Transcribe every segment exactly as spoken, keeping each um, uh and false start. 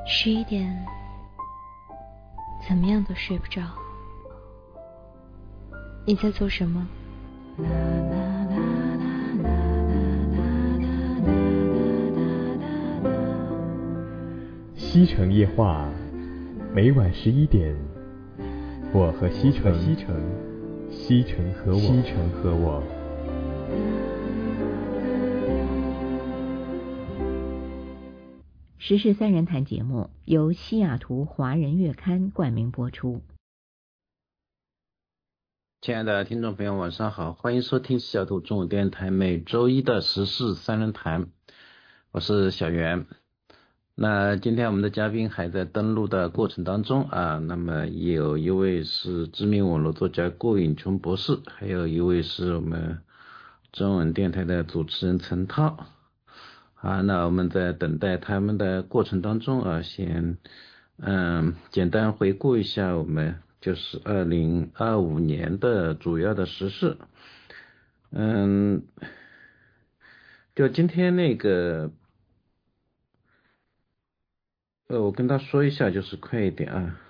十一点，怎么样都睡不着。你在做什么？ 西城夜话，每晚十一点，我和西城，西城，西城和我，西城和我。 时事三人谈节目由西雅图华人月刊冠名播出。 亲爱的听众朋友，晚上好，欢迎收听西雅图中文电台每周一的时事三人谈，我是小袁。那今天我们的嘉宾还在登录的过程当中啊，那么也有一位是知名网络作家郭颖琼博士，还有一位是我们中文电台的主持人陈涛。啊，那我们在等待他们的过程当中啊，先嗯简单回顾一下我们就是二零二五年的主要的时事。嗯，就今天那个呃，我跟他说一下，就是快一点啊。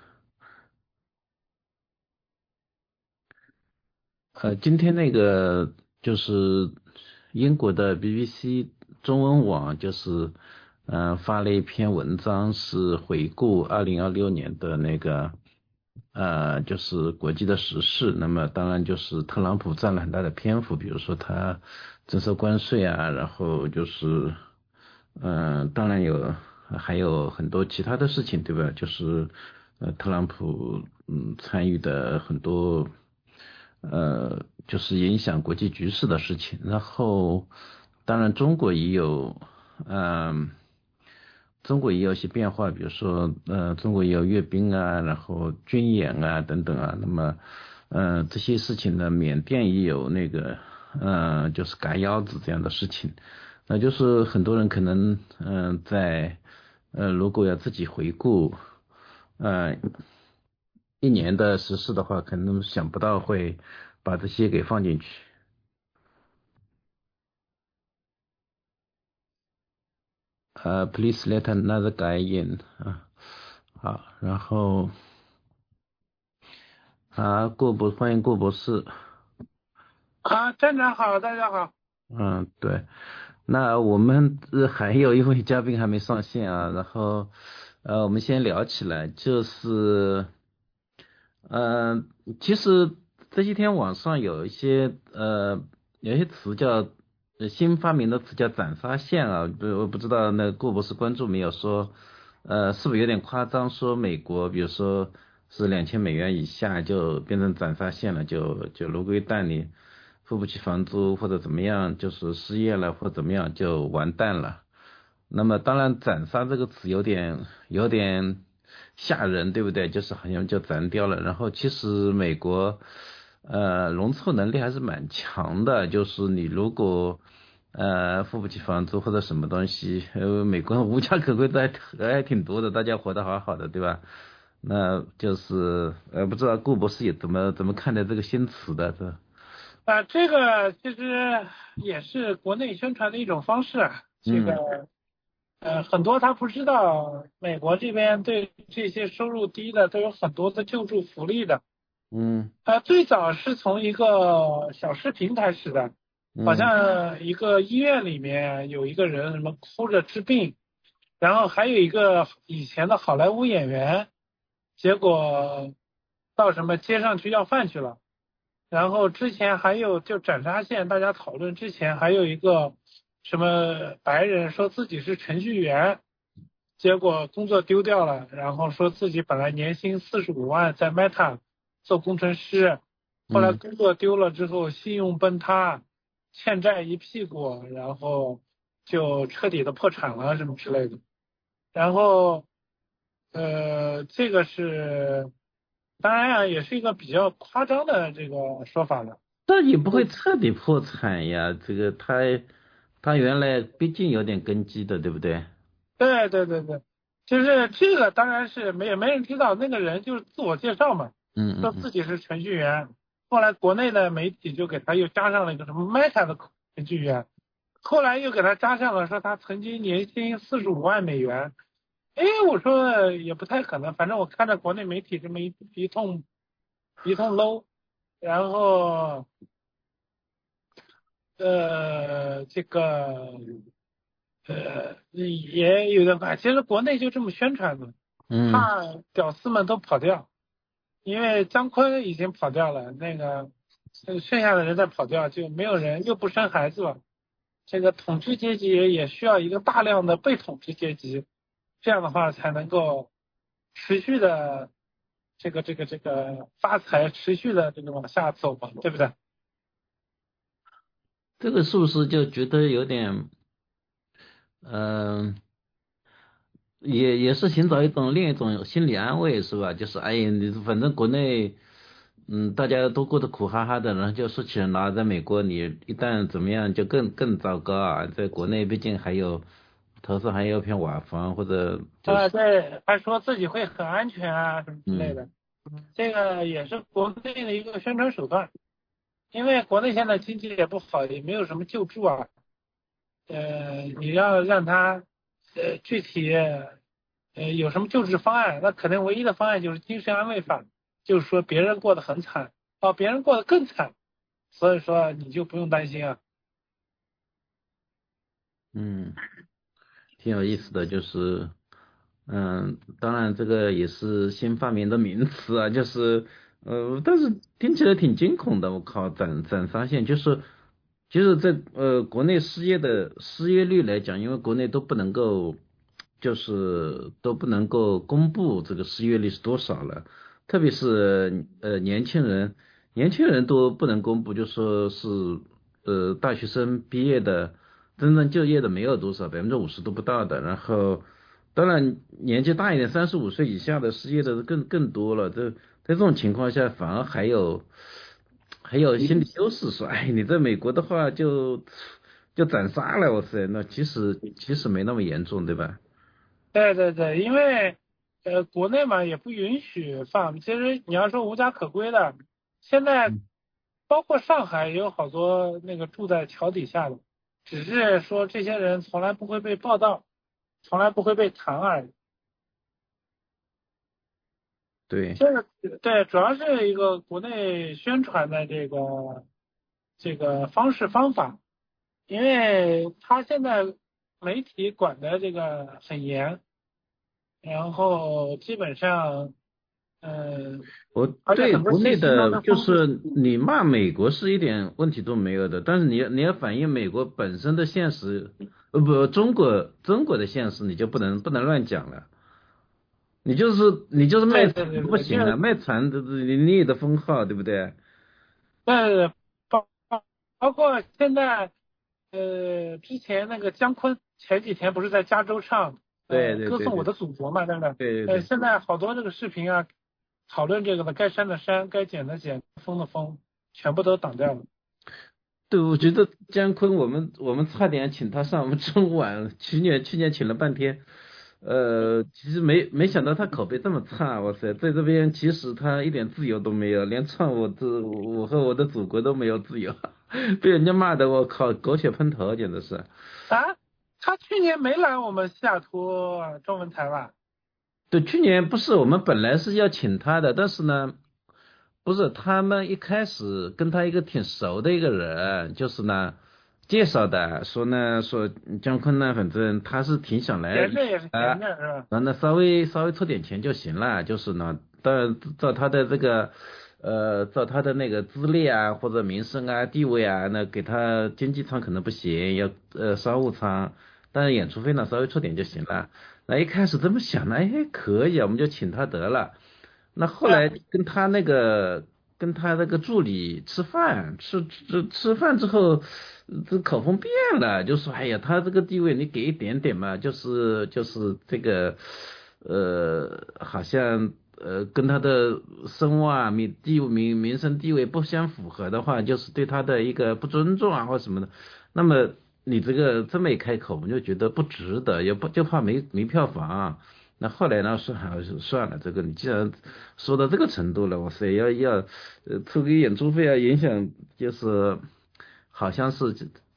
呃，今天那个就是英国的 B B C 中文网就是呃发了一篇文章，是回顾二零二六年的那个呃就是国际的时事。那么当然就是特朗普占了很大的篇幅，比如说他征收关税啊，然后就是嗯、呃、当然有还有很多其他的事情，对吧？就是呃特朗普嗯参与的很多呃，就是影响国际局势的事情。然后，当然中国也有，嗯、中国也有一些变化，比如说，呃，中国也有阅兵啊，然后军演啊等等啊。那么，呃，这些事情呢，缅甸也有那个，呃，就是赶腰子这样的事情。那就是很多人可能，嗯、呃，在，呃，如果要自己回顾，呃，一年的时事的话，可能想不到会把这些给放进去。呃、uh, ，please let another guy in 啊，好，然后啊，顾博，欢迎顾博士。 啊，站长好，大家好。 嗯，对，那我们呃还有一位嘉宾还没上线啊，然后呃，我们先聊起来，就是呃，其实这几天网上有一些呃有一些词叫呃新发明的词叫斩杀线啊，不我不知道那顾博士关注没有，说呃是不是有点夸张，说美国比如说是两千美元以下就变成斩杀线了，就就如果一旦你付不起房租或者怎么样，就是失业了或怎么样就完蛋了。那么当然斩杀这个词有点有点吓人，对不对？就是好像就斩掉了。然后其实美国呃容错能力还是蛮强的，就是你如果呃付不起房租或者什么东西，呃美国无家可归的还还挺多的，大家活得好好的，对吧？那就是呃不知道顾博士也怎么怎么看待这个新词的这。 啊，这个其实也是国内宣传的一种方式啊。这个、嗯、呃，很多他不知道，美国这边对这些收入低的都有很多的救助福利的。 嗯。 啊，最早是从一个小视频开始的，好像一个医院里面有一个人什么哭着治病，然后还有一个以前的好莱坞演员，结果到什么街上去要饭去了。然后之前还有就斩杀线，大家讨论之前还有一个什么白人说自己是程序员，结果工作丢掉了，然后说自己本来年薪四十五万在 Meta 做工程师，后来工作丢了之后信用崩塌，欠债一屁股，然后就彻底的破产了什么之类的。然后呃这个是当然啊，也是一个比较夸张的这个说法了。 这也不会彻底破产呀，这个他他原来毕竟有点根基的，对不对？ 对对对对，就是这个当然是没没人知道，那个人就是自我介绍嘛， 嗯嗯， 说自己是程序员，后来国内的媒体就给他又加上了一个什么 Meta 的程序员，后来又给他加上了说他曾经年薪四十五万美元， 哎，我说也不太可能，反正我看着国内媒体这么一一通一通搂，然后呃这个呃也有点快，其实国内就这么宣传的， 嗯怕屌丝们都跑掉，因为姜昆已经跑掉了，那个呃剩下的人再跑掉，就没有人又不生孩子了。这个统治阶级也需要一个大量的被统治阶级，这样的话才能够持续的这个这个这个发财，持续的这个往下走嘛，对不对？ 这个是不是就觉得有点，嗯、也也是寻找一种另一种心理安慰是吧？就是哎呀，你反正国内，嗯，大家都过得苦哈哈的，然后就说起来，在美国你一旦怎么样就更更糟糕啊！在国内毕竟还有头上还有一片瓦房，或者就啊， 是对，还说自己会很安全啊什么之类嗯的，这个也是国内的一个宣传手段，因为国内现在经济也不好，也没有什么救助啊，呃，你要让他呃具体呃有什么救治方案，那可能唯一的方案就是精神安慰法，就是说别人过得很惨，哦，别人过得更惨，所以说你就不用担心啊。 嗯。挺有意思的，就是，嗯，当然这个也是新发明的名词啊，就是，呃，但是听起来挺惊恐的，我靠，斩斩杀线就是，就是在呃国内失业的失业率来讲，因为国内都不能够，就是都不能够公布这个失业率是多少了，特别是呃年轻人，年轻人都不能公布，就说是呃大学生毕业的。真正就业的没有多少，百分之五十都不到的。然后，当然年纪大一点，三十五岁以下的失业的更更多了。这在这种情况下，反而还有还有心理优势，说，哎，你在美国的话就就斩杀了，哇塞，那其实其实没那么严重，对吧？ 对对对，因为呃国内嘛也不允许放，其实你要说无家可归的，现在包括上海也有好多那个住在桥底下的，只是说这些人从来不会被报道，从来不会被谈而已。 对。 这个对，主要是一个国内宣传的这个这个方式方法，因为他现在媒体管的这个很严，然后基本上，嗯、 我而且对国很多信内的， 息都能封就是你骂美国是一点问题都没有的，但是你要你要反映美国本身的现实，呃不，中国中国的现实，你就不能不能乱讲了。你就是你就是卖对惨对对对，就不行啊，卖惨这这你也得封号，对不对？ 对包包包括现在，呃，之前那个姜昆前几天不是在加州唱， 对呃， 对对对歌颂我的祖国嘛，对不对？呃， 对对对。 现在好多这个视频啊，讨论这个的，该删的删，该剪的剪，封的封，全部都挡掉了。 对，我觉得姜昆，我们我们差点请他上我们春晚，去年去年请了半天，呃，其实没没想到他口碑这么差，哇塞，在这边其实他一点自由都没有，连唱我的我和我的祖国都没有自由，被人家骂的我靠狗血喷头，简直是。 啊，他去年没来我们西雅图中文台吧？ 对，去年不是我们本来是要请他的，但是呢。不是，他们一开始跟他一个挺熟的一个人，就是呢介绍的，说呢说姜昆呢，反正他是挺想来闲着也是啊， 闲着是吧？ 然后呢稍微稍微出点钱就行了，就是呢，当然照他的这个呃照他的那个资历啊或者名声啊地位啊，那给他经济舱可能不行，要呃商务舱，但是演出费呢稍微出点就行了。那一开始这么想呢，哎可以啊，我们就请他得了。那后来跟他那个跟他那个助理吃饭，吃吃吃饭之后，这口风变了，就说哎呀，他这个地位你给一点点嘛，就是就是这个呃，好像呃跟他的声望名地名名声地位不相符合的话，就是对他的一个不尊重啊或什么的。那么你这个这么一开口，我们就觉得不值得，也不就怕没没票房。那后来呢？算算了，这个你既然说到这个程度了，哇塞，要要呃出个演出费啊，影响就是好像是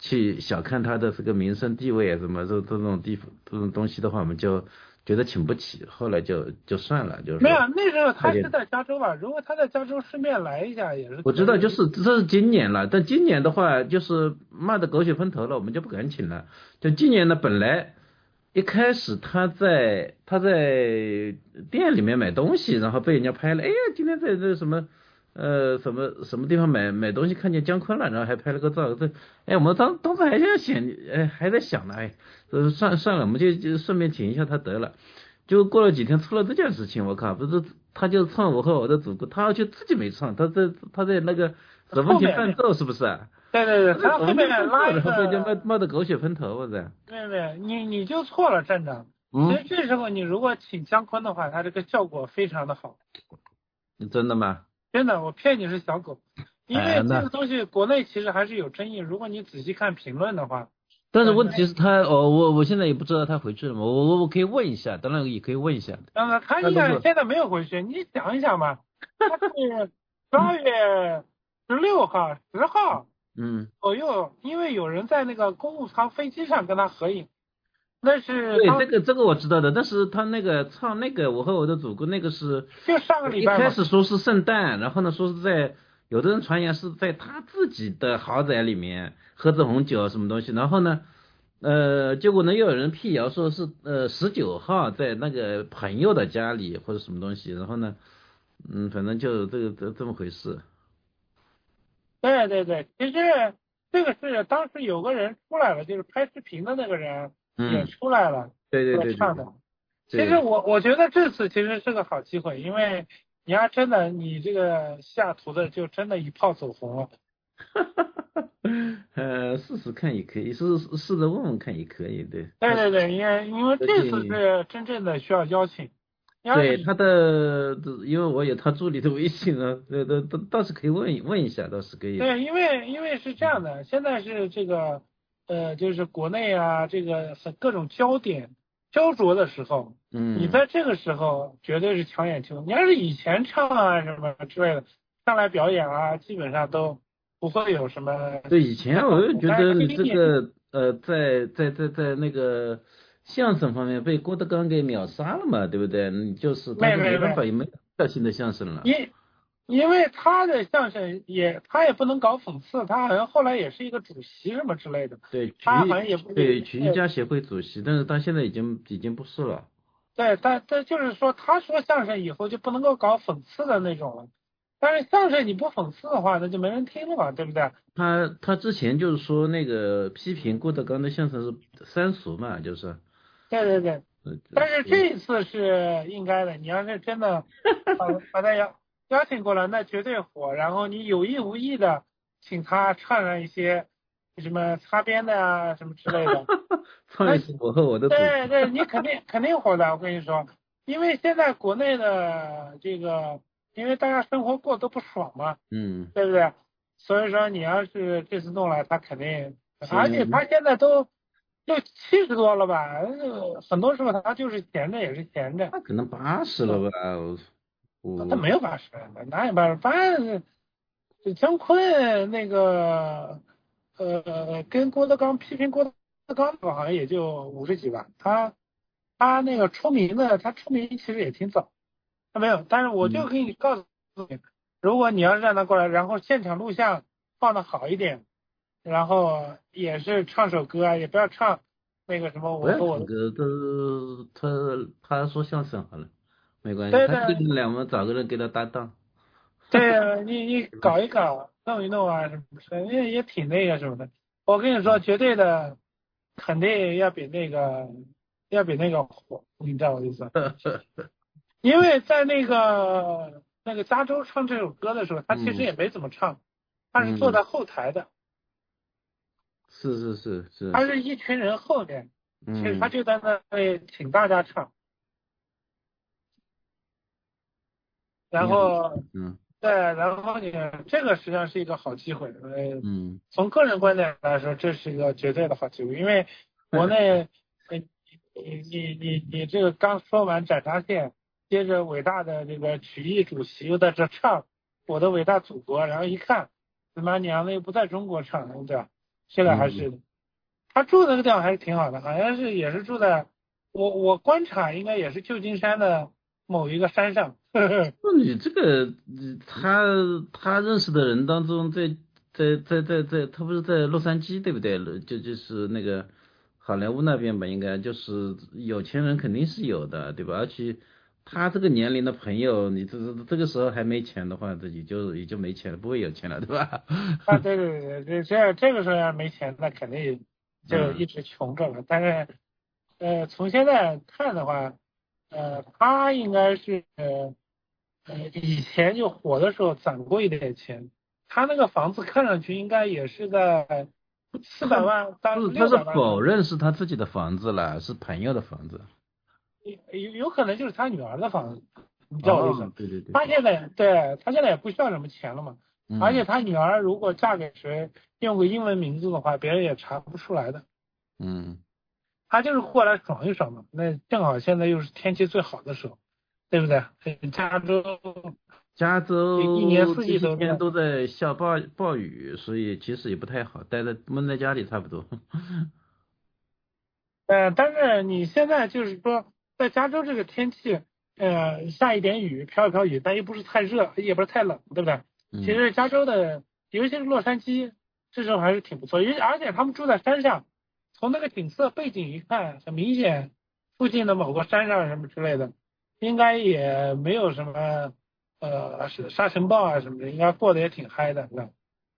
去小看他的这个民生地位啊什么这这种地方这种东西的话，我们就觉得请不起，后来就就算了，就是没有那时候他是在加州吧？如果他在加州顺便来一下也是。 我知道，就是这是今年了，但今年的话就是骂得狗血喷头了，我们就不敢请了。就今年呢，本来一开始他在他在店里面买东西，然后被人家拍了，哎呀，今天在这什么呃什么什么地方买买东西看见姜昆了，然后还拍了个照，这哎我们当当时还在想，哎还在想呢，哎，呃算算了，我们就就顺便请一下他得了。就过了几天出了这件事情，我靠，不是他就唱我和我的祖国，他就自己没唱，他在他在那个手风琴伴奏是不是？ 对对对，他后面拉一个， 被人骂骂得狗血喷头，我操！ 对对，你你就错了，站长。其实这时候你如果请姜昆的话，他这个效果非常的好。 真的吗？ 真的，我骗你是小狗，因为这个东西国内其实还是有争议，如果你仔细看评论的话。 但是问题是他，哦，我我现在也不知道他回去了吗？我我我可以问一下，当然也可以问一下。 当然，他应该现在没有回去，你想一想嘛，他是十二月十六号、十号， 嗯， 左右，因为有人在那个公务舱飞机上跟他合影，那是对这个这个我知道的，但是他那个唱那个我和我的祖国那个是就上个礼拜一开始说是圣诞，然后呢说是在。有的人传言是在他自己的豪宅里面喝着红酒什么东西，然后呢，呃，结果呢又有人辟谣说是呃十九号在那个朋友的家里或者什么东西，然后呢，嗯，反正就这个这这么回事。 对对对，其实这个是当时有个人出来了，就是拍视频的那个人也出来了， 嗯、对对 对, 对, 对唱的。其实我我觉得这次其实是个好机会，因为。你要真的，你这个下图的就真的一炮走红了。 呃，试试看也可以，试试着问问看也可以，对。 对对对，因为因为这次是真正的需要邀请。 对他的，因为我有他助理的微信啊，对对，倒倒是可以问问一下，倒是可以。 对，因为因为是这样的，现在是这个呃，就是国内啊，这个各种焦点焦灼的时候。 嗯， 你在这个时候绝对是抢眼球。你要是以前唱啊什么之类的上来表演啊，基本上都不会有什么。 对，以前我就觉得你这个呃，在在在在那个相声方面被郭德纲给秒杀了嘛，对不对？你就是他就没办法，也没调性的相声了。 因因为他的相声也他也不能搞讽刺，他好像后来也是一个主席什么之类的。 对， 他好像也不对曲艺家协会主席，但是他现在已经已经不是了。 对，但但就是说，他说相声以后就不能够搞讽刺的那种了。但是相声你不讽刺的话，那就没人听了嘛，对不对？ 他他之前就是说那个批评郭德纲的相声是三俗嘛，就是。 对对对。但是这一次是应该的，你要是真的把把他邀邀请过来，那绝对火。然后你有意无意的请他唱上一些什么擦边的啊什么之类的。 唱一次我和我的祖国。 对对，你肯定肯定火的，我跟你说，因为现在国内的这个，因为大家生活过得都不爽嘛， 嗯， 对不对？所以说你要是这次弄来，他肯定，而且他现在都六七十多了吧，很多时候他就是闲着也是闲着。 他可能八十了吧？ 我他没有八十，哪有八十？八十，姜昆那个呃，跟郭德纲批评郭德。刚好像也就五十几吧，他他那个出名的，他出名其实也挺早，他没有，但是我就给你告诉你，嗯、如果你要是让他过来，然后现场录像放的好一点，然后也是唱首歌啊，也不要唱那个什么我和我的歌，都他他说相声好了，没关系， 对他跟两个找个人给他搭档。 对，你你搞一搞，弄一弄啊什么的，也也挺那个什么的，我跟你说，绝对的。肯定要比那个要比那个火，你知道我的意思？因为在那个那个加州唱这首歌的时候，他其实也没怎么唱，嗯、他是坐在后台的。 是是是是。 他是一群人后面，其实他就在那里请大家唱。然后， 嗯。 对，然后你这个实际上是一个好机会，呃， 嗯， 从个人观点来说，这是一个绝对的好机会，因为国内，你你你你这个刚说完斩杀线，接着伟大的这个曲艺主席又在这唱我的伟大祖国，然后一看，他妈娘的又不在中国唱，对吧？ 现在还是的。嗯、他住的那个地方还是挺好的，好像是也是住在我我观察应该也是旧金山的某一个山上。 那你这个他他认识的人当中在。在在在在，他不是在洛杉矶对不对？就就是那个好莱坞那边吧，应该就是有钱人肯定是有的，对吧？而且他这个年龄的朋友，你这这个时候还没钱的话，这也就也就没钱了，不会有钱了，对吧？ 啊，对对对对，这这个时候要没钱，那肯定就一直穷着了。嗯、但是呃，从现在看的话，呃，他应该是呃呃以前就火的时候攒过一点钱。他那个房子看上去应该也是在四百万到六百万。 他是否认是他自己的房子了，是朋友的房子。 有有可能就是他女儿的房子，你知道我意思？ 哦、对对对。 他现在对他现在也不需要什么钱了嘛，嗯、而且他女儿如果嫁给谁用个英文名字的话，别人也查不出来的。 嗯。 他就是过来爽一爽嘛，那正好现在又是天气最好的时候，对不对？加州。 加州一年四季都天都在下暴暴雨，所以其实也不太好，待在闷在家里差不多。 呃，但是你现在就是说，在加州这个天气，呃，下一点雨，飘一飘雨，但又不是太热，也不是太冷，对不对？ 嗯、 其实加州的，尤其是洛杉矶，这时候还是挺不错，尤其而且他们住在山上，从那个景色背景一看，很明显，附近的某个山上什么之类的，应该也没有什么。呃，是沙尘暴啊什么的，应该过得也挺嗨的，是吧？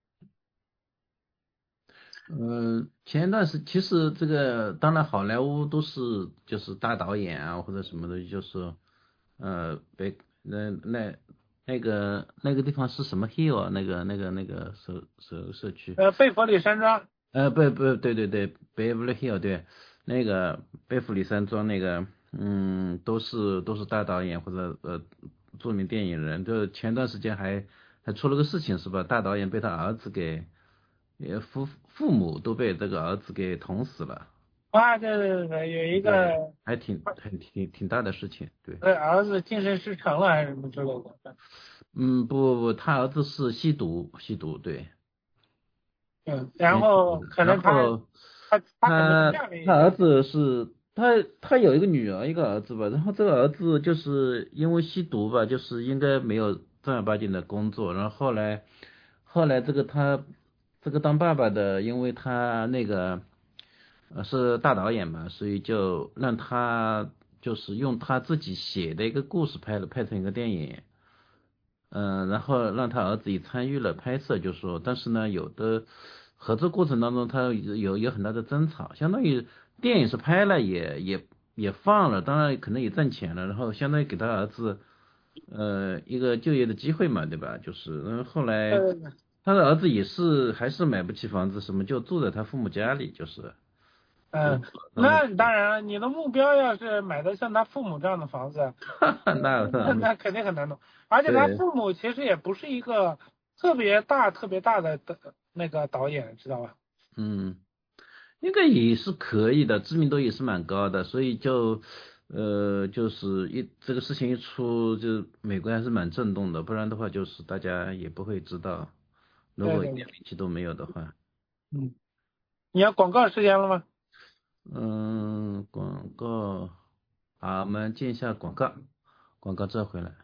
呃，前一段时其实这个当然好莱坞都是就是大导演啊或者什么的，就是呃北那那那个那个地方是什么 hill 啊？那个那个那个社社社区？ 呃，贝弗里山庄。 呃，不不，对对对，贝弗利 hill 对，那个贝弗里山庄那个，嗯，都是都是大导演或者呃。著名电影人，就前段时间还还出了个事情是吧？大导演被他儿子给，也父父母都被这个儿子给捅死了。 啊，对对对，有一个还挺很挺挺大的事情，对。 对，儿子精神失常了还是什么之类的。 嗯，不不不，他儿子是吸毒，吸毒，对。 嗯，然后可能他他他可能他他儿子是。他他有一个女儿一个儿子吧，然后这个儿子就是因为吸毒吧，就是应该没有正儿八经的工作，然后后来后来这个他这个当爸爸的，因为他那个呃是大导演嘛，所以就让他就是用他自己写的一个故事拍了拍成一个电影，嗯、呃，然后让他儿子也参与了拍摄，就说但是呢有的合作过程当中他有有很大的争吵，相当于。电影是拍了也也也放了，当然可能也挣钱了，然后相当于给他儿子呃一个就业的机会嘛，对吧？就是然后后来他的儿子也是还是买不起房子，什么就住在他父母家里，就是。 嗯，那当然了，你的目标要是买的像他父母这样的房子， 那那肯定很难弄。而且他父母其实也不是一个特别大特别大的那个导演，知道吧？ 嗯。应该也是可以的，知名度也是蛮高的，所以就呃就是一这个事情一出，就美国还是蛮震动的，不然的话就是大家也不会知道，如果一点名气都没有的话。 嗯，你要广告时间了吗？ 嗯，广告，好，我们进一下广告，广告之后回来。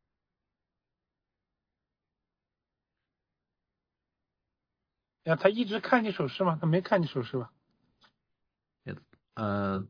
呀，他一直看你手势吗？他没看你手势吧？ 呃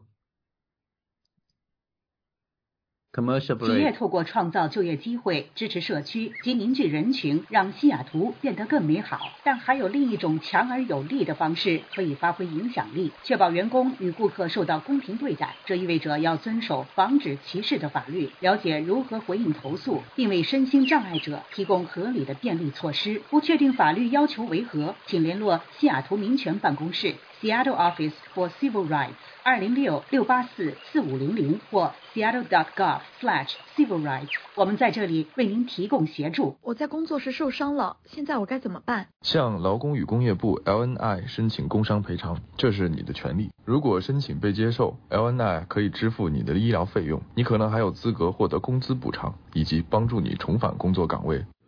企业透过创造就业机会、支持社区及凝聚人群，让西雅图变得更美好。但还有另一种强而有力的方式可以发挥影响力，确保员工与顾客受到公平对待。这意味着要遵守防止歧视的法律，了解如何回应投诉，并为身心障碍者提供合理的便利措施。不确定法律要求为何，请联络西雅图民权办公室 Seattle Office for Civil Rights 二零六六八四四五零零或 seattle dot gov slash civil rights。 我们在这里为您提供协助。 我在工作时受伤了，现在我该怎么办？ 向劳工与工业部 L N I 申请工伤赔偿，这是你的权利。如果申请被接受， L N I 可以支付你的医疗费用，你可能还有资格获得工资补偿，以及帮助你重返工作岗位。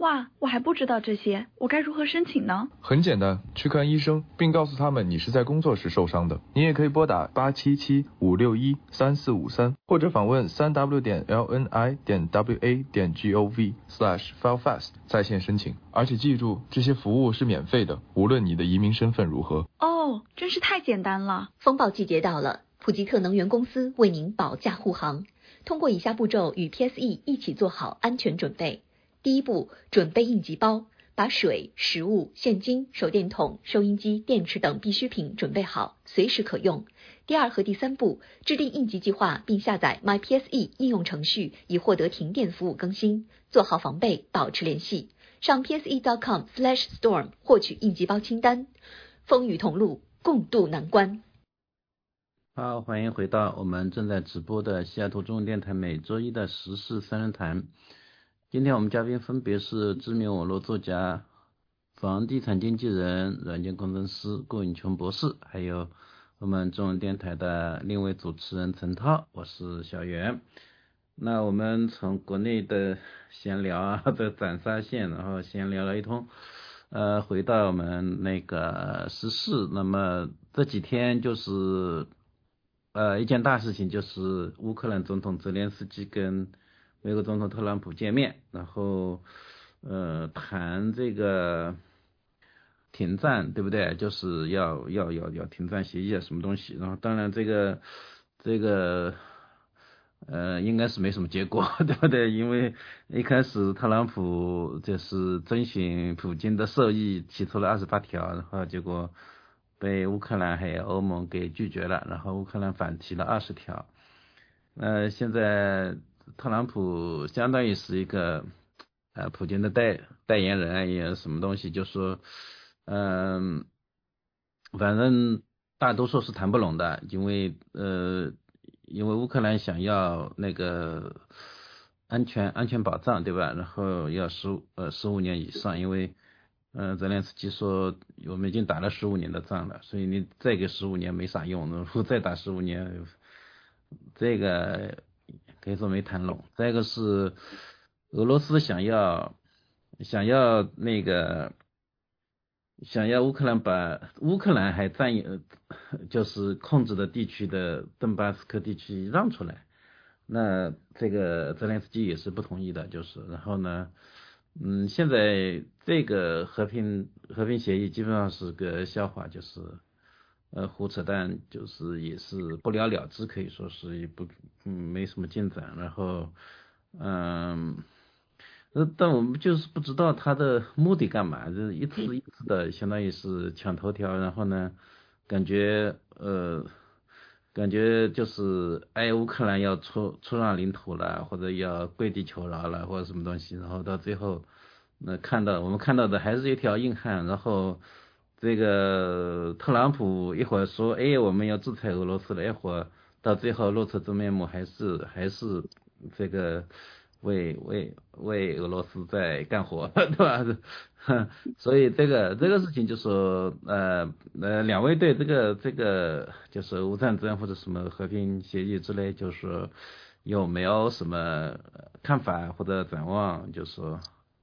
哇，我还不知道这些，我该如何申请呢？ 很简单，去看医生，并告诉他们你是在工作时受伤的。你也可以拨打八七七五六一三四五三，或者访问三 w 点 l n i 点 w a 点 g o v slash file fast 在线申请。而且记住，这些服务是免费的，无论你的移民身份如何。 哦，真是太简单了。 风暴季节到了，普吉特能源公司为您保驾护航，通过以下步骤与 P S E 一起做好安全准备。第一步，准备应急包，把水、食物、现金、手电筒、收音机、电池等必需品准备好，随时可用。第二和第三步，制定应急计划，并下载 My P S E 应用程序，以获得停电服务更新。做好防备，保持联系。上 p s e dot com slash storm 获取应急包清单。风雨同路，共度难关。 好，欢迎回到我们正在直播的西雅图中文电台每周一的时事三人谈。今天我们嘉宾分别是知名网络作家、房地产经纪人、软件工程师顾永琼博士，还有我们中文电台的另一位主持人陈涛，我是小袁。那我们从国内的闲聊啊的斩杀线，然后闲聊了一通，呃，回到我们那个时事。那么这几天就是呃一件大事情，就是乌克兰总统泽连斯基跟美国总统特朗普见面，然后呃谈这个停战，对不对？就是要要要要停战协议啊，什么东西？然后当然这个这个呃应该是没什么结果，对不对？因为一开始特朗普就是遵循普京的授意提出了二十八条，然后结果被乌克兰还有欧盟给拒绝了，然后乌克兰反提了二十条。呃，现在特朗普相当于是一个呃普京的代代言人，也什么东西，就说嗯、呃，反正大多数是谈不拢的，因为呃因为乌克兰想要那个安全安全保障，对吧？然后要十呃十五年以上，因为呃泽连斯基说我们已经打了十五年的仗了，所以你再给十五年没啥用，然后再打十五年，这个可以说没谈拢。再一个是俄罗斯想要想要那个想要乌克兰把乌克兰还占有就是控制的地区的顿巴斯克地区让出来，那这个泽连斯基也是不同意的，就是然后呢嗯现在这个和平和平协议基本上是个笑话，就是呃胡扯淡，就是也是不了了之，可以说是也不嗯没什么进展。然后嗯呃但我们就是不知道他的目的干嘛，就是一次一次的相当于是抢头条，然后呢感觉呃感觉就是哎乌克兰要出出让领土了，或者要跪地求饶了，或者什么东西，然后到最后那看到我们看到的还是一条硬汉。然后这个特朗普一会儿说哎我们要制裁俄罗斯了，一会儿到最后露出真面目，还是还是这个为为为俄罗斯在干活，对吧？所以这个这个事情就说呃呃两位对这个这个就是无战争或者什么和平协议之类，就是有没有什么看法或者展望？就是说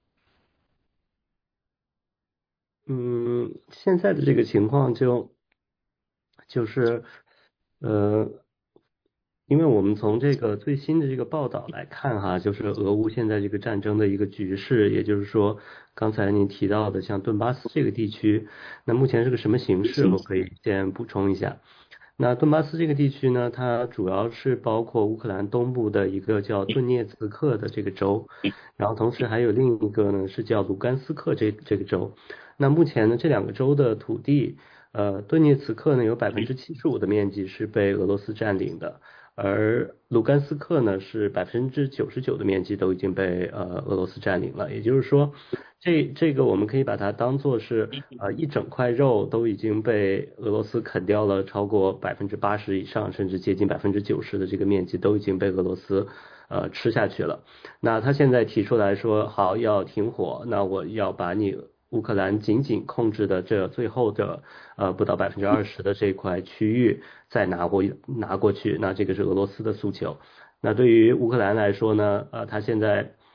嗯，现在的这个情况就就是呃。因为我们从这个最新的这个报道来看哈，就是俄乌现在这个战争的一个局势，也就是说刚才您提到的像顿巴斯这个地区，那目前是个什么形势？我可以先补充一下。那顿巴斯这个地区呢，它主要是包括乌克兰东部的一个叫顿涅茨克的这个州，然后同时还有另一个呢是叫卢甘斯克这这个州。那目前呢这两个州的土地，呃，顿涅茨克呢有百分之七十五的面积是被俄罗斯占领的。而卢甘斯克呢是百分之九十九的面积都已经被呃俄罗斯占领了，也就是说，这这个我们可以把它当做是呃一整块肉都已经被俄罗斯啃掉了，超过百分之八十以上，甚至接近百分之九十的这个面积都已经被俄罗斯呃吃下去了。那他现在提出来说好要停火，那我要把你乌克兰仅仅控制的这最后的呃不到百分之二十的这块区域再拿过拿过去，那这个是俄罗斯的诉求。那对于乌克兰来说呢，呃，他现在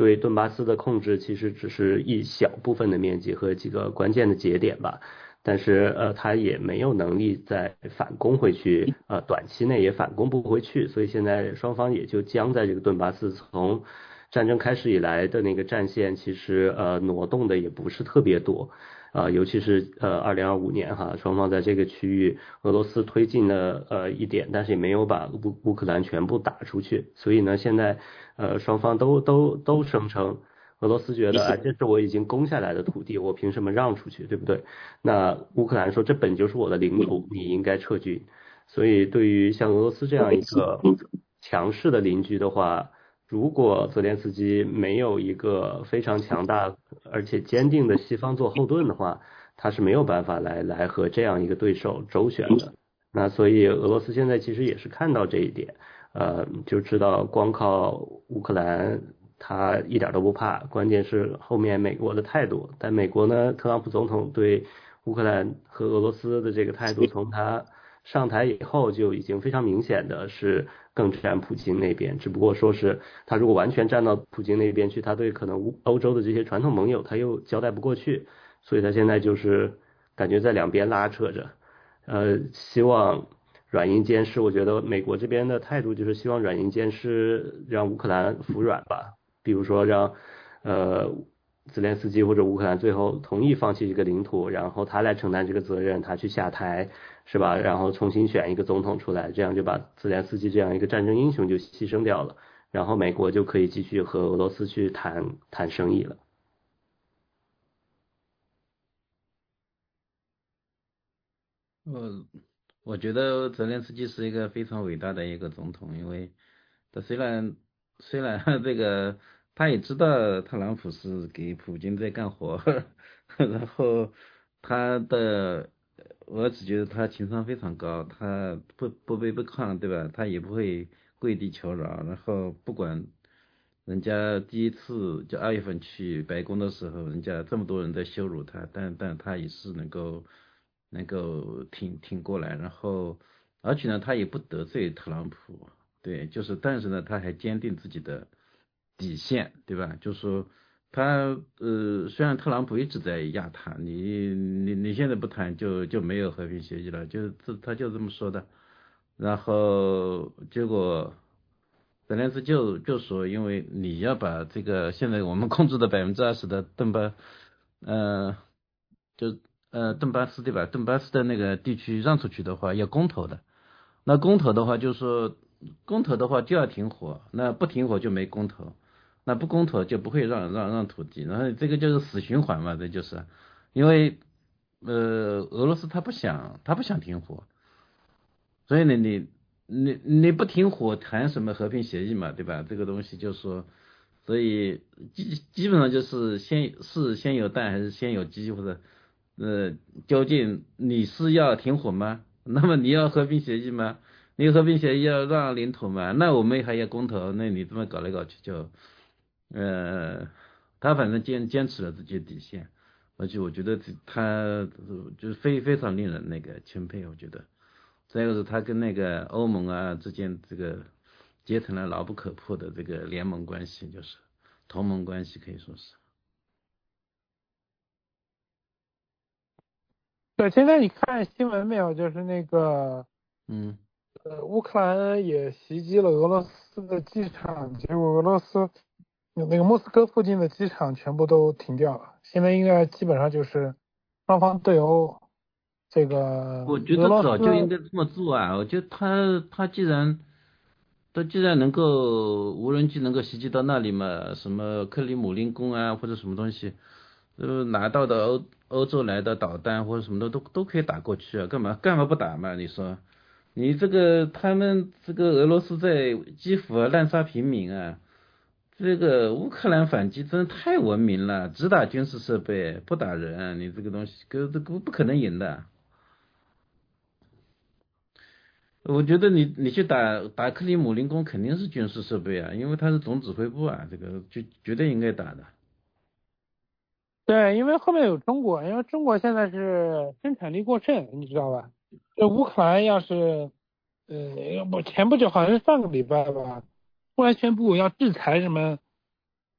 对顿巴斯的控制其实只是一小部分的面积和几个关键的节点吧。但是呃，他也没有能力再反攻回去，呃，短期内也反攻不回去，所以现在双方也就僵在这个顿巴斯。从战争开始以来的那个战线，其实呃挪动的也不是特别多，呃，尤其是呃二零二五年哈，双方在这个区域，俄罗斯推进了呃一点，但是也没有把乌乌克兰全部打出去，所以呢，现在呃双方都都都声称。俄罗斯觉得啊，这是我已经攻下来的土地，我凭什么让出去，对不对？那乌克兰说这本就是我的领土，你应该撤军。所以对于像俄罗斯这样一个强势的邻居的话，如果泽连斯基没有一个非常强大而且坚定的西方做后盾的话，他是没有办法来来和这样一个对手周旋的。那所以俄罗斯现在其实也是看到这一点，呃，就知道光靠乌克兰他一点都不怕，关键是后面美国的态度。但美国呢，特朗普总统对乌克兰和俄罗斯的这个态度，从他上台以后就已经非常明显的是更站普京那边。只不过说是他如果完全站到普京那边去，他对可能欧洲的这些传统盟友他又交代不过去，所以他现在就是感觉在两边拉扯着，呃，希望软硬兼施。我觉得美国这边的态度就是希望软硬兼施，让乌克兰服软吧。比如说让呃泽连斯基或者乌克兰最后同意放弃这个领土，然后他来承担这个责任，他去下台，是吧？然后重新选一个总统出来，这样就把泽连斯基这样一个战争英雄就牺牲掉了，然后美国就可以继续和俄罗斯去谈谈生意了。 呃，我觉得泽连斯基是一个非常伟大的一个总统，因为他虽然虽然这个他也知道特朗普是给普京在干活，然后他的我只觉得他情商非常高，他不不卑不亢，对吧？他也不会跪地求饶，然后不管人家第一次就二月份去白宫的时候，人家这么多人在羞辱他，但但他也是能够能够挺挺过来，然后而且呢，他也不得罪特朗普。对，就是但是呢，他还坚定自己的底线，对吧？就是说他呃，虽然特朗普一直在压他，你你你现在不谈就就没有和平协议了，就这他就这么说的。然后结果泽连斯基就就说，因为你要把这个现在我们控制的百分之二十的顿巴呃就呃顿巴斯对吧？顿巴斯的那个地区让出去的话，要公投的。那公投的话，就是说公投的话就要停火，那不停火就没公投，那不公投就不会让让让土地，然后这个就是死循环嘛，这就是因为呃俄罗斯他不想他不想停火，所以呢你你你不停火谈什么和平协议嘛，对吧？这个东西就是说，所以基基本上就是先是先有蛋还是先有鸡，或者呃究竟你是要停火吗？那么你要和平协议吗？你和平协议要让领土吗？那我们还要公投，那你这么搞来搞去就，呃，他反正坚坚持了自己的底线，而且我觉得他就是非非常令人那个钦佩，我觉得。再一个是他跟那个欧盟啊之间这个结成了牢不可破的这个联盟关系，就是同盟关系，可以说是。 对，现在你看新闻没有？就是那个， 嗯， 呃，乌克兰也袭击了俄罗斯的机场，结果俄罗斯有那个莫斯科附近的机场全部都停掉了。现在应该基本上就是双方对欧。这个我觉得早就应该这么做啊！我觉得他他既然他既然能够无人机能够袭击到那里嘛，什么克里姆林宫啊或者什么东西，呃拿到的欧欧洲来的导弹或者什么的都都可以打过去啊，干嘛干嘛不打嘛？你说，你这个他们这个俄罗斯在基辅啊滥杀平民啊，这个乌克兰反击真的太文明了，只打军事设备不打人，你这个东西这个不可能赢的。我觉得你你去打打克里姆林宫肯定是军事设备啊，因为它是总指挥部啊，这个就绝对应该打的。 对，因为后面有中国，因为中国现在是生产力过剩，你知道吧？这乌克兰要是呃不前不久好像是上个礼拜吧，突然宣布要制裁什么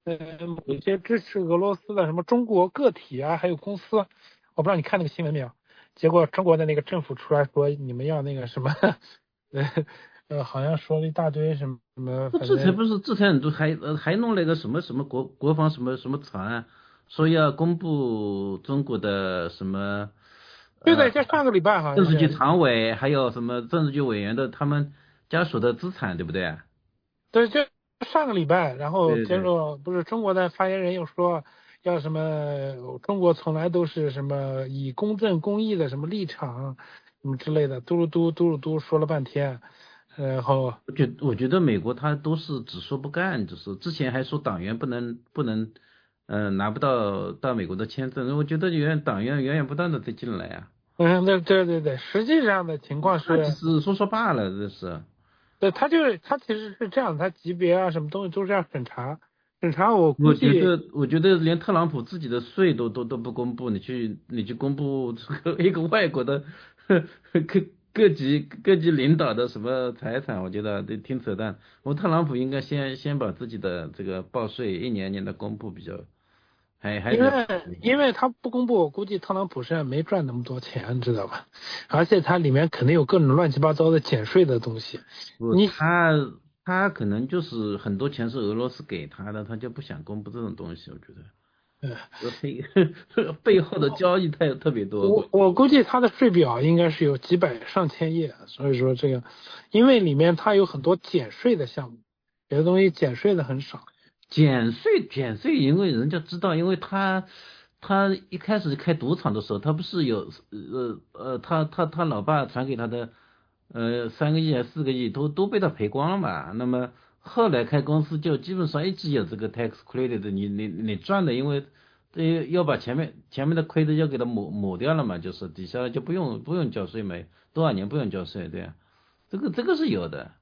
呃某一些支持俄罗斯的什么中国个体啊，还有公司，我不知道你看那个新闻没有？结果中国的那个政府出来说你们要那个什么，呃呃，好像说了一大堆什么什么， 制裁不是制裁很多，还呃还弄了一个什么什么国国防什么什么草案，说要公布中国的什么。 对对，就上个礼拜哈， 政治局常委还有什么政治局委员的他们家属的资产，对不对？ 对，就上个礼拜，然后结果不是中国的发言人又说要什么，中国从来都是什么以公正公义的什么立场，什么之类的，嘟噜嘟嘟噜嘟说了半天，然后我觉我觉得美国他都是只说不干，就是之前还说党员不能不能，嗯、呃，拿不到到美国的签证，我觉得远党员源源不断的在进来啊。 嗯，对对对对，实际上的情况是， 只是说说罢了，这是。 对，他就是他其实是这样，他级别啊什么东西都是要审查，审查我估计。 我觉得我觉得连特朗普自己的税都都都不公布，你去你去公布这个一个外国的各各级各级领导的什么财产，我觉得这挺扯淡。我特朗普应该先先把自己的这个报税一年年的公布比较。还还因为因为他不公布，我估计特朗普身上没赚那么多钱，知道吧？而且他里面肯定有各种乱七八糟的减税的东西。你他他可能就是很多钱是俄罗斯给他的，他就不想公布这种东西，我觉得。嗯。背后的交易太特别多。 我我估计他的税表应该是有几百上千页，所以说这个，因为里面他有很多减税的项目，有的东西减税的很少。 减税减税，因为人家知道，因为他他一开始开赌场的时候，他不是有呃呃他他他老爸传给他的呃三个亿还是四个亿都都被他赔光了嘛。那么后来开公司就基本上一直有这个 tax credit， 你你你赚的，因为这要把前面前面的亏的要给他抹抹掉了嘛，就是底下就不用不用交税嘛，多少年不用交税，对啊，这个这个是有的。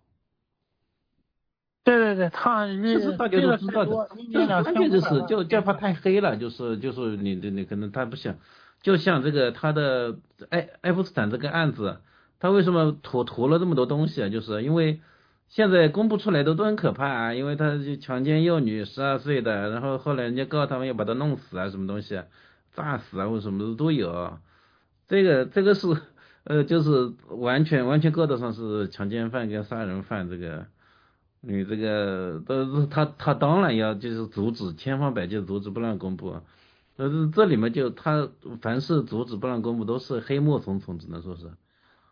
对对对，他这是大家都知道的，就是关键就是就叫他太黑了，就是就是你你你可能他不想，就像这个他的爱爱普斯坦这个案子，他为什么吐吐了这么多东西啊？就是因为现在公布出来的都很可怕啊，因为他就强奸幼女十二岁的，然后后来人家告他们要把他弄死啊，什么东西，炸死啊或者什么的都有，这个这个是呃就是完全完全够得上是强奸犯跟杀人犯这个。你这个都是他他当然要就是阻止，千方百计阻止不让公布，呃这里面就他凡是阻止不让公布都是黑幕重重，只能说是。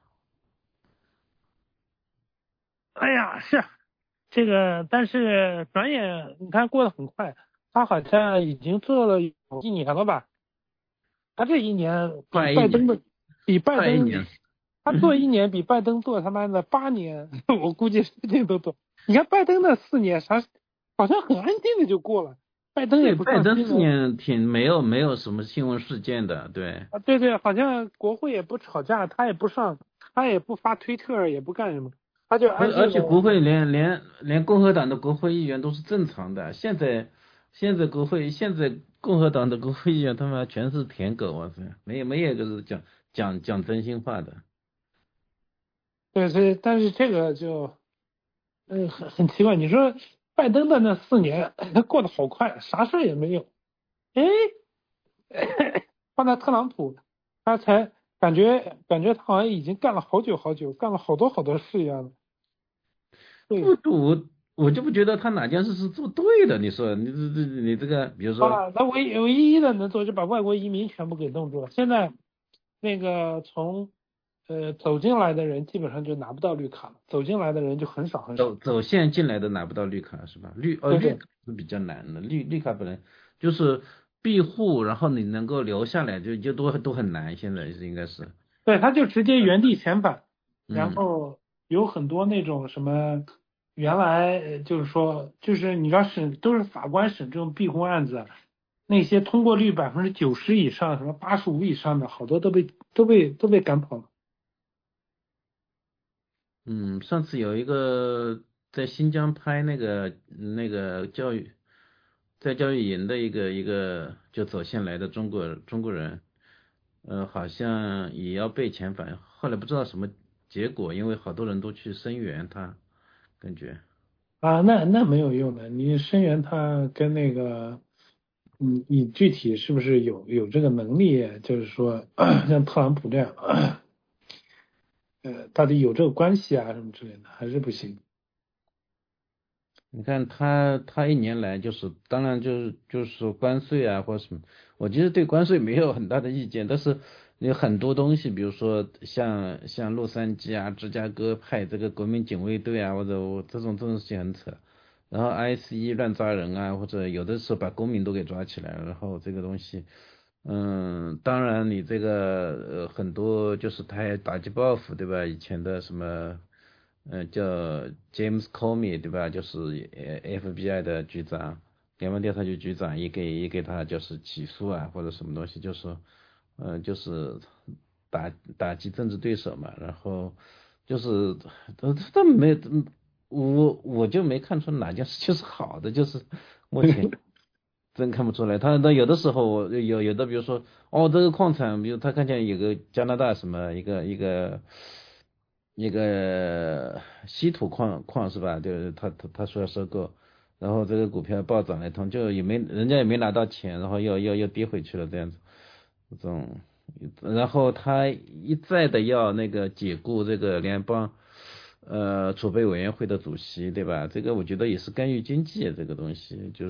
哎呀，是这个，但是转眼你看过得很快，他好像已经做了一年了吧？他这一年比拜登的比拜登，他做一年比拜登做他妈的八年，我估计事情都多。你看拜登的四年啥，好像很安定的就过了。拜登也不拜登四年挺没有没有什么新闻事件的，对。 啊，对对，好像国会也不吵架，他也不上，他也不发推特，也不干什么，他就安静。 而且国会连连连共和党的国会议员都是正常的，现在现在国会现在共和党的国会议员他们全是舔狗，哇塞，没有没有一个是讲讲讲真心话的。 对，所以但是这个就。嗯，很很奇怪，你说拜登的那四年过得好快，啥事也没有。哎，放在特朗普，他才感觉感觉他好像已经干了好久好久，干了好多好多事一样的。 不，我我就不觉得他哪件事是做对的。你说，你这这你这个，比如说， 啊，那唯唯一的能做就把外国移民全部给弄住了。现在那个从。呃，走进来的人基本上就拿不到绿卡了，走进来的人就很少很少。 走走线进来的拿不到绿卡是吧？绿呃绿卡是比较难的，绿绿卡本来就是庇护，然后你能够留下来就就都都很难，现在是应该是。 对，他就直接原地遣返，然后有很多那种什么，原来就是说就是你知道审都是法官审这种庇护案子，那些通过率百分之九十以上，什么八十五以上的，好多都被都被都被赶跑了。 嗯，上次有一个在新疆拍那个那个教育，在教育营的一个一个就走线来的中国中国人，呃，好像也要被遣返，后来不知道什么结果，因为好多人都去声援他，感觉。 啊，那那没有用的。你声援他跟那个，你你具体是不是有有这个能力？就是说，像特朗普这样，呃，到底有这个关系啊什么之类的，还是不行。 你看他他一年来就是，当然就是就是说关税啊或者什么，我其实对关税没有很大的意见，但是有很多东西，比如说像像洛杉矶啊、芝加哥派这个国民警卫队啊，或者我这种这种事情很扯。然后 I S 一乱抓人啊，或者有的时候把公民都给抓起来了，然后这个东西，嗯，当然你这个呃很多就是他还打击报复，对吧？以前的什么，嗯、呃，叫 James Comey， 对吧？就是呃 F B I 的局长，联邦调查局局长也给也给他就是起诉啊，或者什么东西，就是说，呃，就是打打击政治对手嘛，然后就是他他没。我我就没看出哪件事情是好的，就是目前真看不出来。他那有的时候我有有的，比如说哦，这个矿产，比如他看见有个加拿大什么一个一个一个稀土矿矿是吧？就是他他他说要收购，然后这个股票暴涨了一通，就也没人家也没拿到钱，然后又又又跌回去了这样子，这种，然后他一再的要那个解雇这个联邦。呃，储备委员会的主席，对吧？这个我觉得也是干预经济这个东西，就是，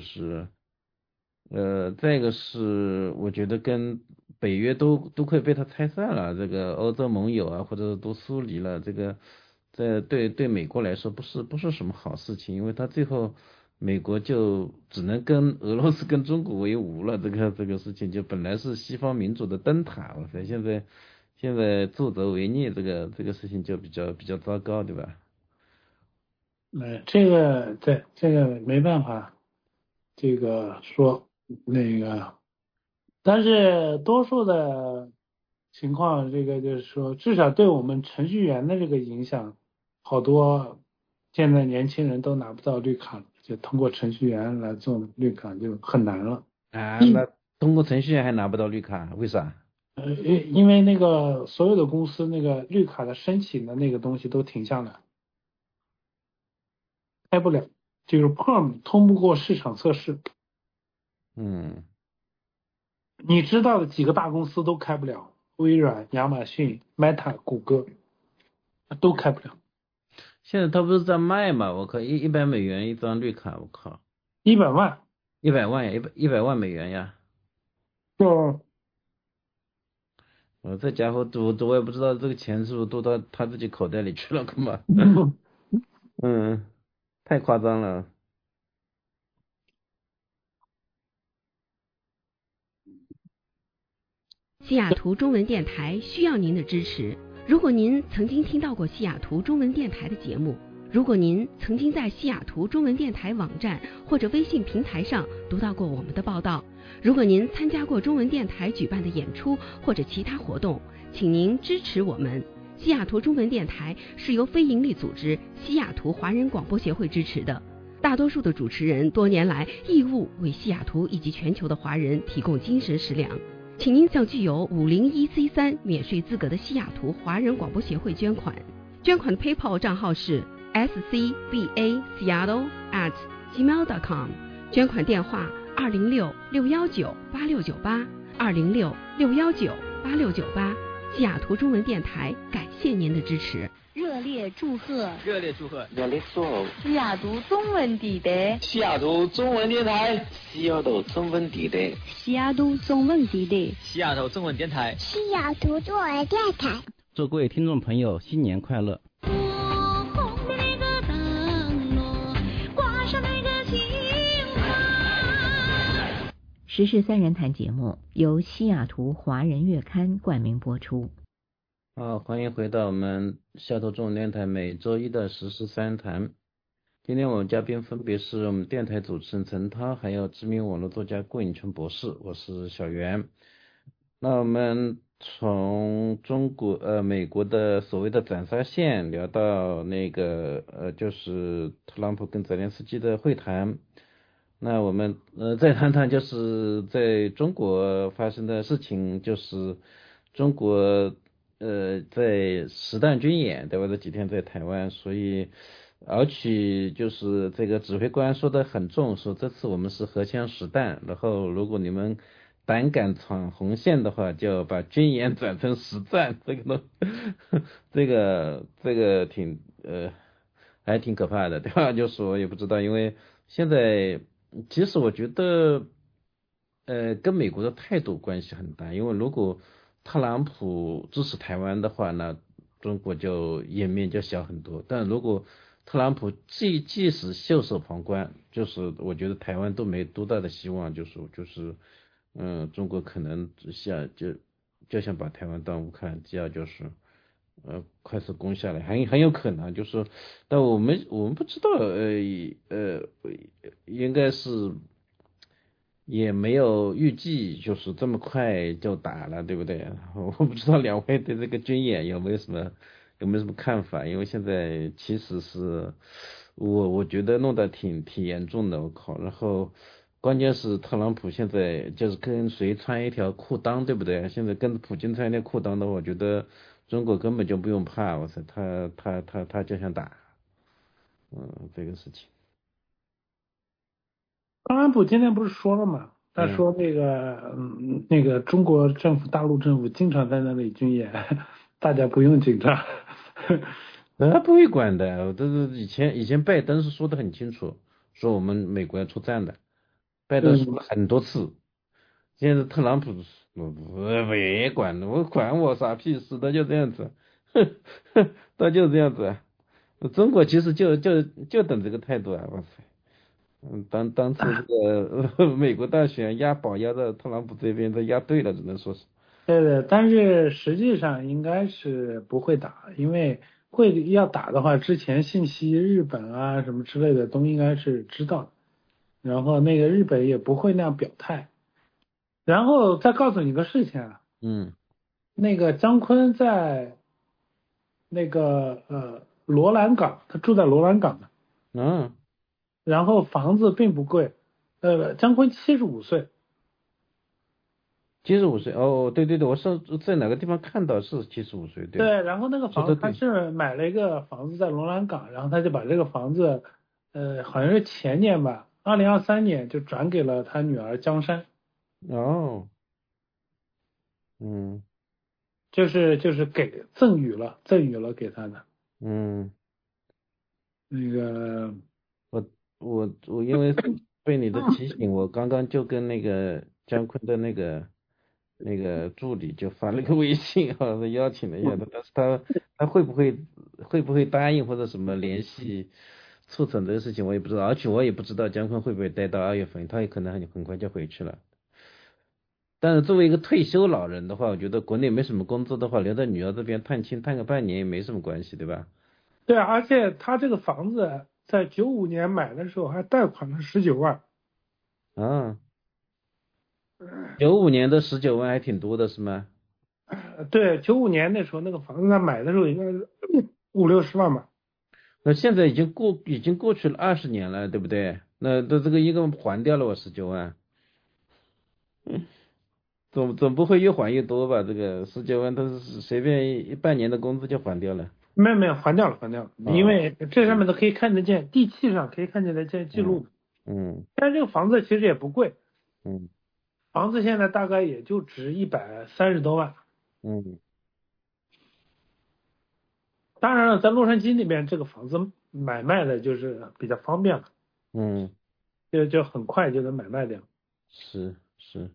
呃，再一个是我觉得跟北约都都快被他拆散了，这个欧洲盟友啊，或者都疏离了，这个在对对美国来说不是不是什么好事情，因为他最后美国就只能跟俄罗斯跟中国为伍了，这个这个事情就本来是西方民主的灯塔，我猜现在。现在助纣为虐，这个这个事情就比较比较糟糕，对吧？ 呃，这个对这个没办法，这个说那个，但是多数的情况，这个就是说，至少对我们程序员的这个影响，好多现在年轻人都拿不到绿卡了，就通过程序员来做绿卡就很难了。 啊，那通过程序员还拿不到绿卡，为啥？ 呃，因因为那个所有的公司那个绿卡的申请的那个东西都停下来，开不了，就是 Perm 通不过市场测试。 嗯， 你知道的几个大公司都开不了，微软、亚马逊、Meta、谷歌都开不了。 现在他不是在卖嘛？我靠，一一百美元一张绿卡，我靠， 一百万， 一百万呀，一百一百万美元呀。 就。 我这家伙都都我也不知道这个钱是不是都到他自己口袋里去了，干嘛？嗯，太夸张了。 西雅图中文电台需要您的支持。如果您曾经听到过西雅图中文电台的节目，如果您曾经在西雅图中文电台网站或者微信平台上读到过我们的报道，如果您参加过中文电台举办的演出或者其他活动，请您支持我们。西雅图中文电台是由非营利组织西雅图华人广播协会支持的，大多数的主持人多年来义务为西雅图以及全球的华人提供精神食粮。请您向具有五零一 C 三免税资格的西雅图华人广播协会捐款，捐款的 PayPal 账号是 s c b a seattle at gmail dot com， 捐款电话二零六六幺九八六九八二零六六幺九八六九八。西雅图中文电台感谢您的支持。 热烈祝贺！ 热烈祝贺！ 热烈祝贺！ 西雅图中文电台， 西雅图中文电台， 西雅图中文电台， 西雅图中文电台， 西雅图中文电台， 西雅图中文电台。 祝各位听众朋友新年快乐！ 时事三人谈节目由西雅图华人月刊冠名播出。 好，欢迎回到我们西雅图中文电台每周一的时事三人谈。今天我们嘉宾分别是我们电台主持人陈涛，还有知名网络作家顾颖春博士，我是小袁。那我们从中国呃美国的所谓的斩杀线聊到那个呃就是特朗普跟泽连斯基的会谈。那我们呃再谈谈就是在中国发生的事情，就是中国呃在实弹军演，对吧？这几天在台湾，所以而且就是这个指挥官说的很重，说这次我们是荷枪实弹，然后如果你们胆敢闯红线的话，就把军演转成实战。这个呢，这个这个挺呃还挺可怕的，对吧？就是我也不知道，因为现在其实我觉得呃跟美国的态度关系很大，因为如果特朗普支持台湾的话呢，中国就颜面就小很多，但如果特朗普即即使袖手旁观，就是我觉得台湾都没多大的希望，就是就是嗯，中国可能想就就想把台湾当乌克兰，只要就是呃快速攻下来，很很有可能就是，但我们我们不知道，呃呃应该是也没有预计就是这么快就打了，对不对？我不知道两位对这个军演有没有什么有没有什么看法？因为现在其实是我我觉得弄得挺挺严重的，我靠，然后关键是特朗普现在就是跟谁穿一条裤裆，对不对？现在跟普京穿一条裤裆的话，我觉得中国根本就不用怕，我操，他他他他就想打，嗯，这个事情。 特朗普今天不是说了吗？他说那个嗯那个中国政府大陆政府经常在那里军演，大家不用紧张。 他不会管的，这是以前以前拜登是说的很清楚，说我们美国要出战的，拜登说了很多次。现在特朗普我我也管的，我管我啥屁事，他就这样子，哼哼，他就这样子。中国其实就就就等这个态度啊，哇塞。嗯，当当初这个、呃、美国大选押宝押到特朗普这边，他押对了，只能说是。 对的，但是实际上应该是不会打，因为会要打的话，之前信息日本啊什么之类的都应该是知道，然后那个日本也不会那样表态。然后再告诉你个事情啊， 嗯， 那个姜昆在那个呃罗兰港，他住在罗兰港的， 嗯。 然后房子并不贵，呃，姜昆七十五岁， 七十五岁哦，对对对，我上在哪个地方看到是七十五岁，对。 对，然后那个房子他是买了一个房子在罗兰港，然后他就把这个房子，呃，好像是前年吧，二零二三年就转给了他女儿江山。 哦，嗯， 就是就是给赠予了，赠予了给他的。 嗯， 那个。 我我因为被你的提醒，我刚刚就跟那个姜昆的那个那个助理就发了个微信啊，邀请了一下他，但是他他会不会会不会答应或者什么联系促成这个事情我也不知道，而且我也不知道姜昆会不会待到二月份，他也可能很很快就回去了。但是作为一个退休老人的话，我觉得国内没什么工作的话，留在女儿这边探亲探个半年也没什么关系，对吧？ 对啊，而且他这个房子在九五年买的时候还贷款了十九万。 啊，九五年的十九万还挺多的是吗？ 对，九五年那时候那个房子他买的时候应该是五六十万吧。 那现在已经过已经过去了二十年了，对不对？那这这个应该还掉了我十九万，总总不会越还越多吧？这个十九万都是随便一半年的工资就还掉了。 没有没有，还掉了还掉了，哦、因为这上面都可以看得见，地契上可以看见的这记录。 嗯。 但是这个房子其实也不贵。 嗯。 房子现在大概也就值一百三十多万。 嗯。 当然了，在洛杉矶那边这个房子买卖的就是比较方便了。 嗯。 就就很快就能买卖掉。 是是。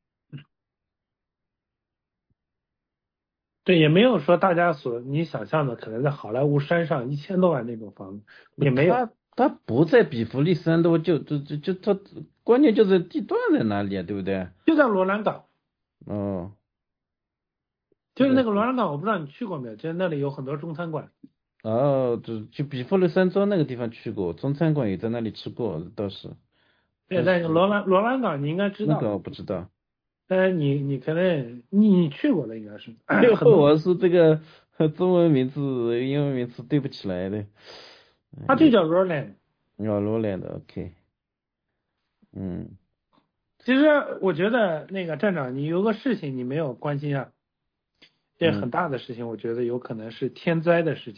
对，也没有说大家所你想象的，可能在好莱坞山上一千多万那种房子，也没有。 他他不在比弗利山多，就就就就他关键就是地段在哪里啊，对不对？ 就在罗兰港。 哦。 就是那个罗兰港，我不知道你去过没有？就是那里有很多中餐馆。 哦，就去比弗利山庄那个地方去过，中餐馆也在那里吃过，倒是。 对，但是罗兰罗兰港你应该知道。 那个我不知道。 但是你你可能你你去过了应该是。 我是这个中文名字英文名字对不起来的。 它就叫 Roland。 哦 Roland OK。嗯。 其实我觉得那个站长，你有个事情你没有关心啊，这很大的事情，我觉得有可能是天灾的事情。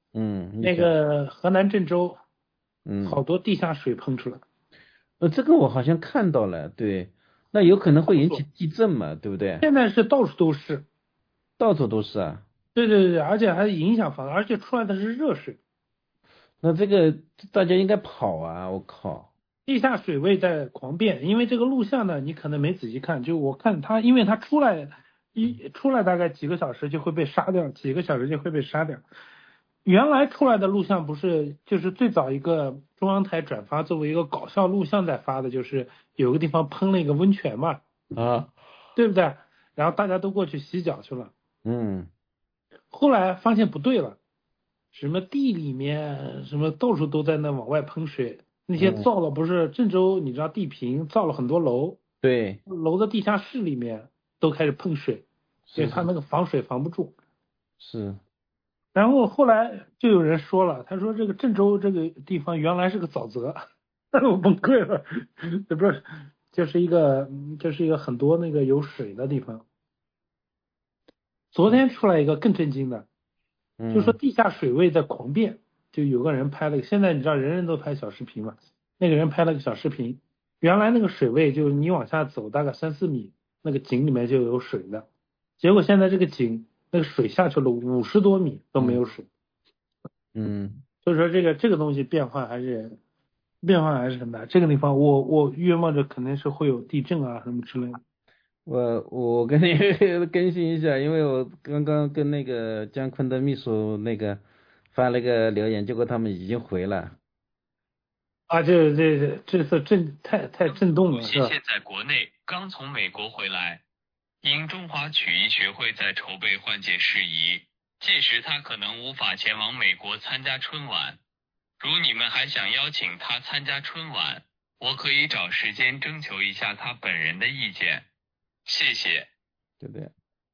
嗯， 那个河南郑州， 嗯， 好多地下水喷出来。 呃，这个我好像看到了，对，那有可能会引起地震嘛，对不对？ 现在是到处都是， 到处都是啊。 对对对，而且还影响房子，而且出来的是热水。 那这个大家应该跑啊！我靠， 地下水位在狂变，因为这个录像呢，你可能没仔细看，就我看它，因为它出来一出来大概几个小时就会被杀掉，几个小时就会被杀掉。原来出来的录像不是，就是最早一个中央台转发作为一个搞笑录像在发的，就是有个地方喷了一个温泉嘛， 啊， 对不对？然后大家都过去洗脚去了。 嗯。 后来发现不对了，什么地里面什么到处都在那往外喷水，那些造了不是郑州，你知道地平造了很多楼， 对， 楼的地下室里面都开始喷水，所以它那个防水防不住。 是。 然后后来就有人说了，他说这个郑州这个地方原来是个沼泽，我崩溃了，这不是就是一个就是一个很多那个有水的地方。昨天出来一个更震惊的， 嗯、 就说地下水位在狂变，就有个人拍了，现在你知道人人都拍小视频嘛，那个人拍了个小视频，原来那个水位就是你往下走大概三四米，那个井里面就有水的，结果现在这个井那个水下去了五十多米都没有水。 嗯， 所以说这个这个东西变化还是变化还是很大，这个地方我我愿望着肯定是会有地震啊什么之类的。 我我跟你更新一下，因为我刚刚跟那个姜昆的秘书那个发了个留言，结果他们已经回了。 啊，这这这次震太太震动了，是吧？ 现在国内刚从美国回来，因中华曲艺学会在筹备换届事宜，届时他可能无法前往美国参加春晚。如你们还想邀请他参加春晚，我可以找时间征求一下他本人的意见。谢谢。 对不对？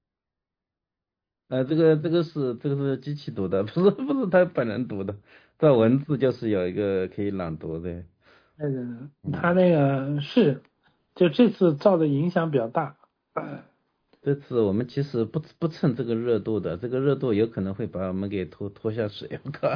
呃，这个这个是这个是机器读的，不是不是他本人读的，这文字就是有一个可以朗读的。 嗯，他那个是，就这次造的影响比较大。 这次我们其实不不蹭这个热度的，这个热度有可能会把我们给拖拖下水。我靠！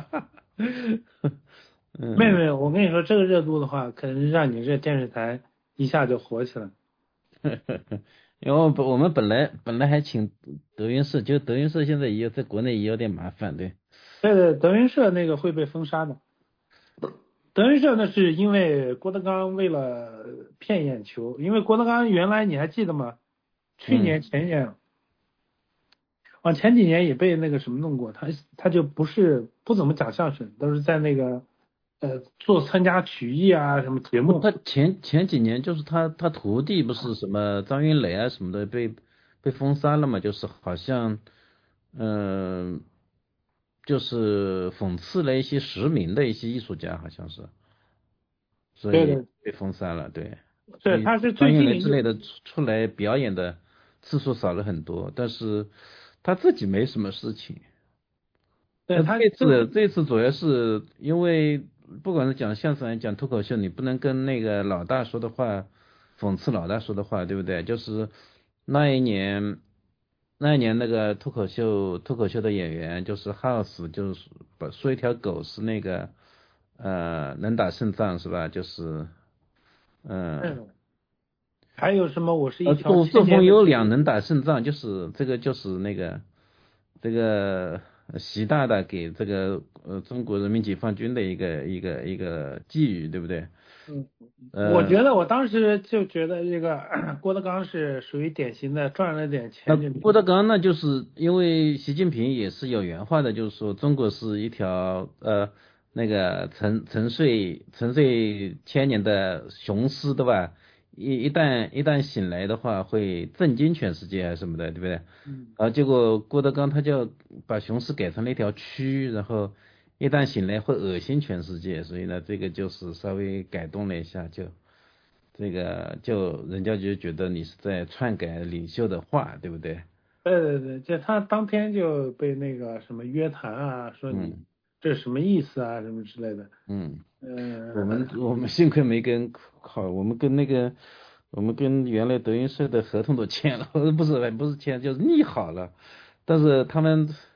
嗯、没有没有，我跟你说，这个热度的话，可能让你这电视台一下就火起来。 因为我本我们本来本来还请德云社，就德云社现在也有在国内也有点麻烦，对。 对对，德云社那个会被封杀的。德云社呢是因为郭德纲为了骗眼球，因为郭德纲原来你还记得吗？去年前年，往、嗯、前几年也被那个什么弄过，他他就不是不怎么讲相声，都是在那个呃做参加曲艺啊什么节目。 他前前几年就是他他徒弟不是什么张云雷啊什么的被被封杀了嘛，就是好像嗯、呃、就是讽刺了一些实名的一些艺术家，好像是，所以被封杀了，对。 对，他是最近之类的出来表演的次数少了很多，但是他自己没什么事情。 对，他这次这次主要是因为不管是讲相声讲脱口秀，你不能跟那个老大说的话讽刺老大说的话，对不对？就是那一年那一年那个脱口秀脱口秀的演员就是 House， 就是说一条狗是那个呃能打胜仗是吧？就是嗯。 嗯还有什么？我是一条作作风优良，能打胜仗，就是这个，就是那个这个习大大给这个呃中国人民解放军的一个一个一个寄语，对不对？ 嗯， 呃、 我觉得我当时就觉得这个郭德纲是属于典型的赚了点钱就。 郭德纲呢，就是因为习近平也是有原话的，就是说中国是一条呃那个沉沉睡沉睡千年的雄狮，对吧？一一旦一旦醒来的话，会震惊全世界啊什么的，对不对？ 嗯。 啊，结果郭德纲他就把雄狮改成了一条蛆，然后一旦醒来会恶心全世界，所以呢，这个就是稍微改动了一下，就这个就人家就觉得你是在篡改领袖的话，对不对？ 对对对，就他当天就被那个什么约谈啊，说你这什么意思啊，什么之类的。 嗯。 嗯， 我们我们幸亏没跟好，我们跟那个我们跟原来德云社的合同都签了，不是不是签就是拟好了，但是他们他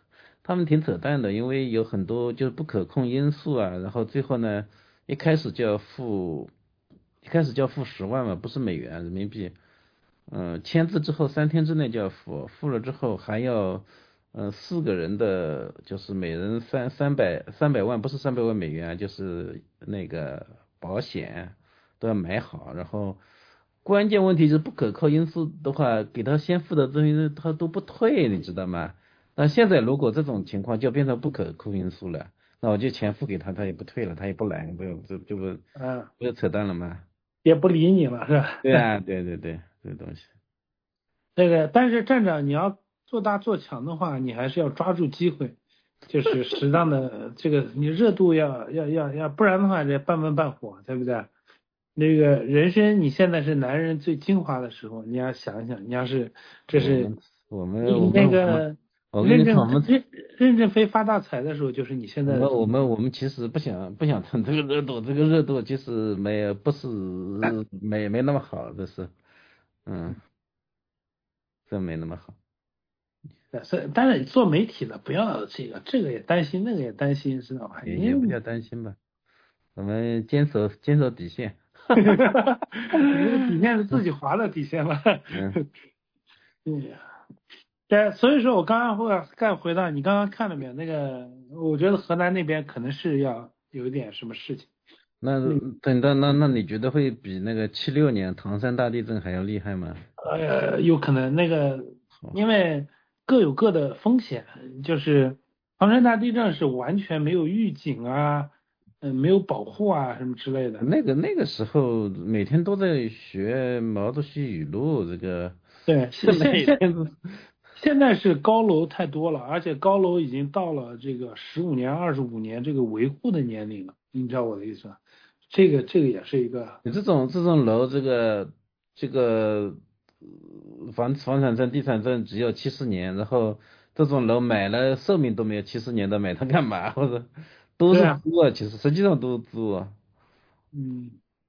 他们挺扯淡的，因为有很多就是不可控因素啊，然后最后呢，一开始就要付，一开始就要付十万嘛，不是美元，人民币。嗯、呃，签字之后三天之内就要付，付了之后还要，呃，四个人的就是每人三三百三百万，不是三百万美元，就是那个保险都要买好，然后关键问题是不可靠因素的话，给他先付的东西他都不退，你知道吗？那现在如果这种情况就变成不可控因素了，那我就钱付给他，他也不退了，他也不来，不就就不嗯， 不就扯淡了吗？ 也不理你了是吧？ 对啊，对对对，这个东西。 那个，但是站长你要做大做强的话，你还是要抓住机会，就是适当的这个你热度要要要要，不然的话这半温半火，对不对？那个人生你现在是男人最精华的时候，你要想想，你要是这是我们你那个。 我跟你说，我们任任正非发大财的时候，就是你现在的。 我们我们其实不想不想蹭这个热度，这个热度其实没有不是没没那么好，这是，嗯，这没那么好。 是，但是做媒体的不要这个这个也担心，那个也担心，知道吧？ 也也不叫担心吧，我们坚守坚守底线。 你的底线是自己划的底线吧？ 嗯。 嗯对，所以说我刚刚会再回到你刚刚看了没有？那个，我觉得河南那边可能是要有一点什么事情。 那等到那那你觉得会比那个七六年唐山大地震还要厉害吗？ 呃，有可能那个，因为各有各的风险，就是唐山大地震是完全没有预警啊，嗯、呃，没有保护啊什么之类的。 那个那个时候每天都在学毛主席语录，这个对，是每天。现在是高楼太多了，而且高楼已经到了这个十五年、二十五年这个维护的年龄了，你知道我的意思吧？这个这个也是一个。 这种这种楼，这个这个房房产证、地产证只有七十年，然后这种楼买了寿命都没有七十年的，买它干嘛？或者都是租啊，其实实际上都是租啊。 嗯。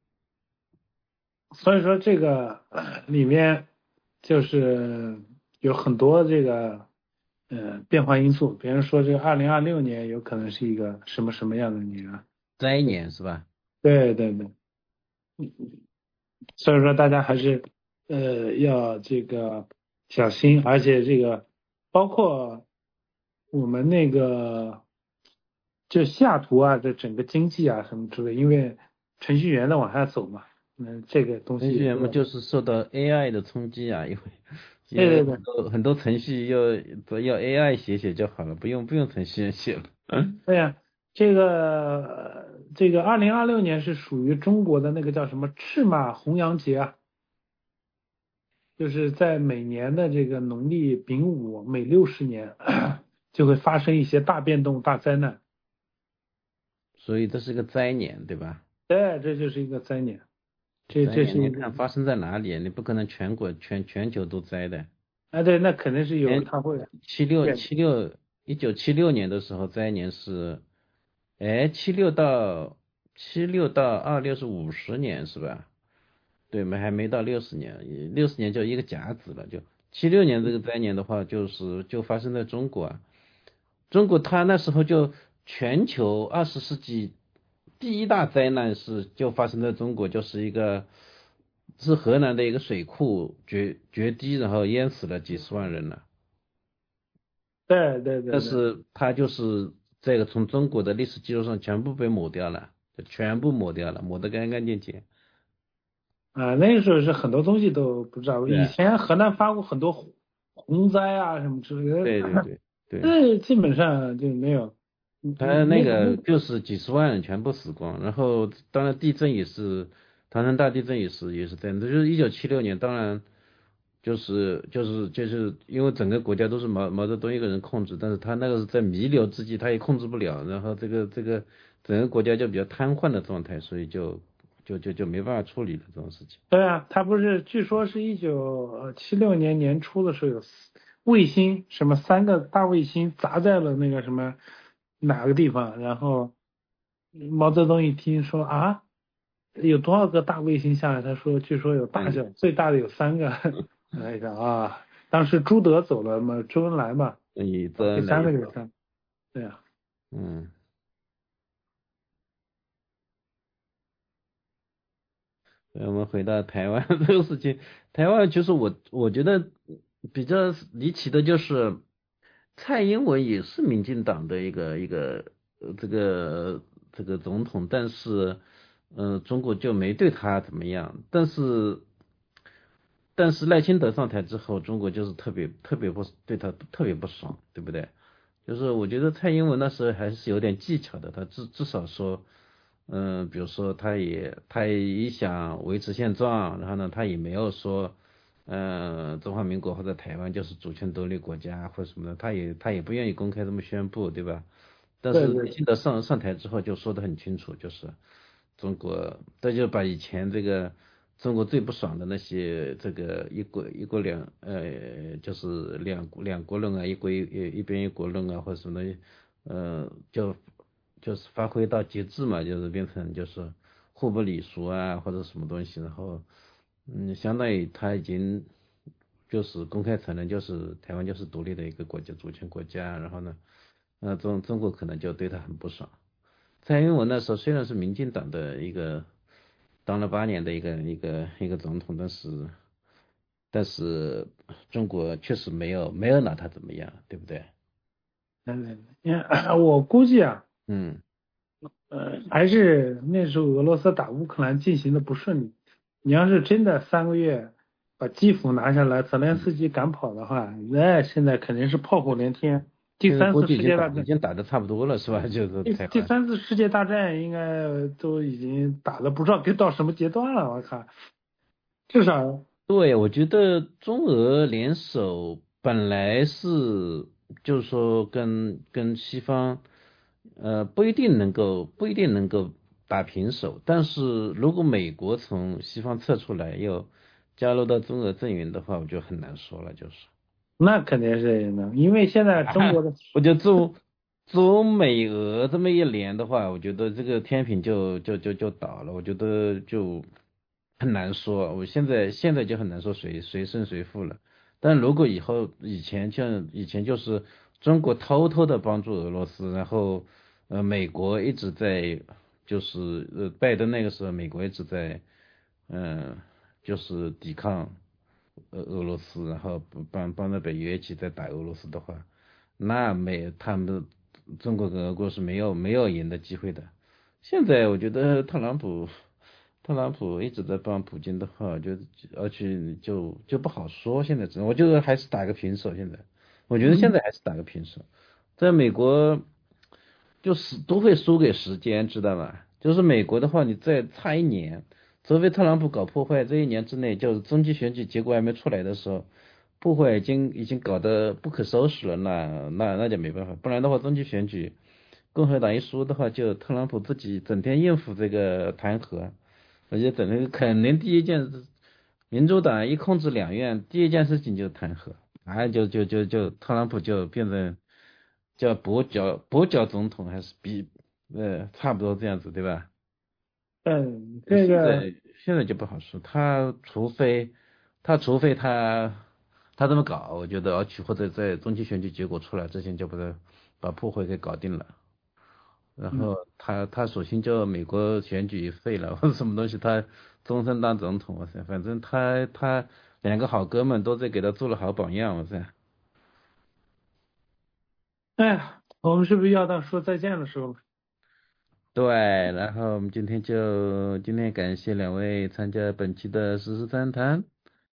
所以说这个里面就是。有很多这个呃变化因素，比如说这个二零二六年有可能是一个什么什么样的年？ 灾年是吧？ 对对对，所以说大家还是呃要这个小心，而且这个包括我们那个就西雅图啊，这整个经济啊什么之类，因为程序员的往下走嘛，嗯，这个东西程序员嘛就是受到 A I 的冲击啊，因为。 对对对，很多程序要要 A I 写写就好了，不用不用程序员写了。 嗯，对呀、啊，这个这个二零二六年是属于中国的那个叫什么赤马红羊节啊，就是在每年的这个农历丙午每六十年就会发生一些大变动、大灾难。 所以这是个灾年，对吧？ 对，这就是一个灾年。这这是你看发生在哪里？你不可能全国全全球都灾的。 啊，对，那肯定是有他会。 七六七六一九七六年的时候灾年是，哎，七六到七六到二六是五十年是吧？对，没还没到六十年，六十年就一个甲子了，就七六年这个灾年的话，就是就发生在中国啊。中国它那时候就全球二十世纪。第一大灾难是就发生在中国，就是一个是河南的一个水库决决堤，然后淹死了几十万人了。 对对 对, 对。 但是它就是这个从中国的历史记录上全部被抹掉了，就全部抹掉了，抹得干干净净。 啊，那个时候是很多东西都不知道，以前河南发过很多洪灾啊什么之类的。 对对对对。 这基本上就没有。 他那个就是几十万人全部死光，然后当然地震也是，唐山大地震也是也是这样，这就是一九七六年，当然就是就是就是因为整个国家都是毛毛泽东一个人控制，但是他那个是在弥留之际，他也控制不了，然后这个这个整个国家就比较瘫痪的状态，所以就就就就没办法处理了这种事情。 对啊，他不是据说是一九七六年年初的时候有卫星什么三个大卫星砸在了那个什么。哪个地方？然后毛泽东一听说啊，有多少个大卫星下来？他说，据说有大小、嗯、最大的有三个。哎呀啊，当时朱德走了嘛，周恩来嘛， 第三个就是三。 对啊， 嗯。我们回到台湾这个事情，台湾就是我我觉得比较离奇的就是，蔡英文也是民进党的一个一个呃这个这个总统，但是嗯、呃、中国就没对他怎么样，但是但是赖清德上台之后，中国就是特别特别不对他特别不爽，对不对？就是我觉得蔡英文那时候还是有点技巧的，他至至少说。嗯，比如说他也他也想维持现状，然后呢，他也没有说，嗯、呃，中华民国或者台湾就是主权独立国家或者什么的，他也他也不愿意公开这么宣布，对吧？但是赖清德上上台之后就说得很清楚，就是中国，这就把以前这个中国最不爽的那些这个一国一国两呃就是两两国论啊，一国一一边一国论啊或者什么东西，呃就。就是发挥到极致嘛，就是变成就是互不隶属啊，或者什么东西，然后嗯，相当于他已经就是公开承认，就是台湾就是独立的一个国家，主权国家，然后呢，呃中中国可能就对他很不爽。蔡英文那时候虽然是民进党的一个当了八年的一个一个一个总统，但是但是中国确实没有没有拿他怎么样，对不对？ 嗯，我估计啊。 嗯， 呃，还是那时候俄罗斯打乌克兰进行的不顺利。你要是真的三个月把基辅拿下来，泽连斯基赶跑的话，那现在肯定是炮火连天。第三次世界大战已经打得差不多了，是吧？就是第第三次世界大战应该都已经打的不知道该到什么阶段了，我靠！至少对，我觉得中俄联手本来是就是说跟跟西方。呃，不一定能够不一定能够打平手，但是如果美国从西方撤出来，又加入到中俄阵营的话，我就很难说了，就是。 那肯定是能，因为现在中国的， 我觉得中中美俄这么一连的话，我觉得这个天平就就就就倒了，我觉得就很难说，我现在现在就很难说谁谁胜谁负了。但如果以后以前像以前就是中国偷偷的帮助俄罗斯，然后呃美国一直在就是呃拜登那个时候美国一直在嗯、呃、就是抵抗俄俄罗斯，然后帮帮着北约一起在打俄罗斯的话，那没他们中国跟俄国是没有没有赢的机会的。现在我觉得特朗普。特朗普一直在帮普京的话，就而且就就不好说。现在只能我觉得还是打个平手。现在我觉得现在还是打个平手。在美国就是都会输给时间，知道吗？就是美国的话，你再差一年，除非特朗普搞破坏，这一年之内就是中期选举结果还没出来的时候，破坏已经已经搞得不可收拾了，那那那就没办法。不然的话，中期选举共和党一输的话，就特朗普自己整天应付这个弹劾。而且整个肯定第一件事，民主党一控制两院，第一件事情就是弹劾，啊就就就就特朗普就变成叫跛脚跛脚总统，还是比呃差不多这样子，对吧？ 嗯，这个现在现在就不好说，他除非他除非他他这么搞，我觉得而且或者在中期选举结果出来之前就把他把破坏给搞定了。然后他他索性就美国选举废了或者什么东西，他终身当总统，哇塞，反正他他两个好哥们都在给他做了好榜样，哇塞。 哎呀，我们是不是要到说再见的时候了？ 对，然后我们今天就今天感谢两位参加本期的时事三谈。